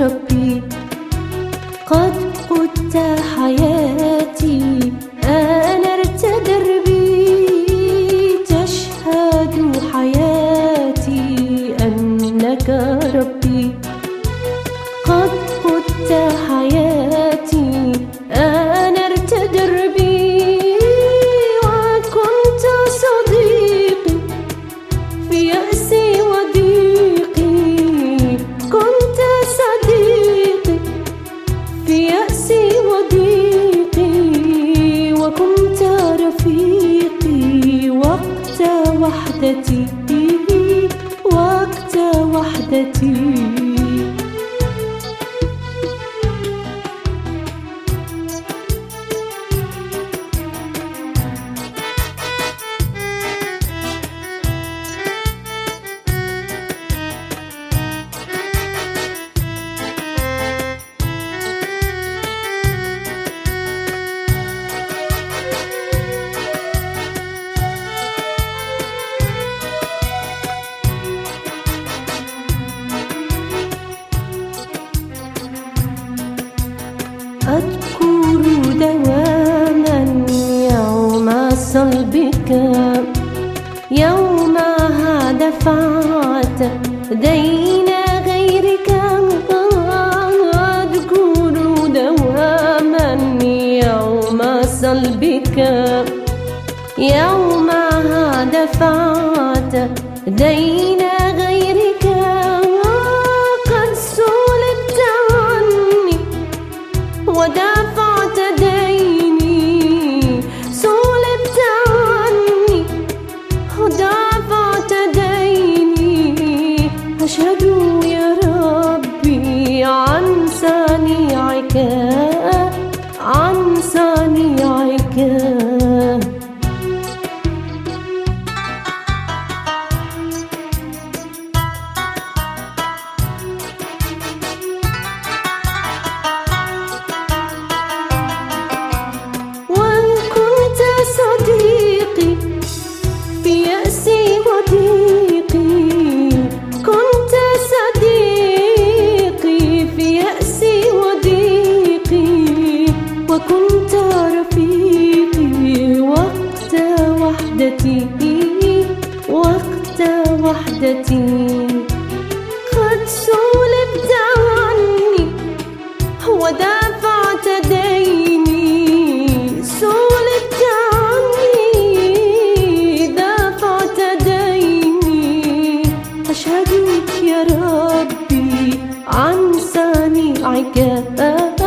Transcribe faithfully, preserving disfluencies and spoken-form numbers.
ربي قد قدت حياتي آنرت دربي تشهد حياتي أنك ربي قد قدت حياتي آنرت دربي وكنت صديقي في يأسي وضيقي كنت صديقي في يأسي وضيقي وكنت رفيقي وقت وحدتي وقت وحدتي أذكر دواما يوم صلبك يومها دفعت دين غيرك أذكر دواما يوم صلبك يومها دفعت دين غيرك وقد سلبت عني ودفعت ديني سلبت عني ودفعت ديني أشهد يا ربي عن صنيعك عن صنيعك صديقي في يأسي وضيقي كنت صديقي في يأسي وضيقي وكنت رفيقي وقت وحدتي وقت وحدتي قد سلبت عني ودفعت ديني سلبت أشهد يا ربي عن صنيعك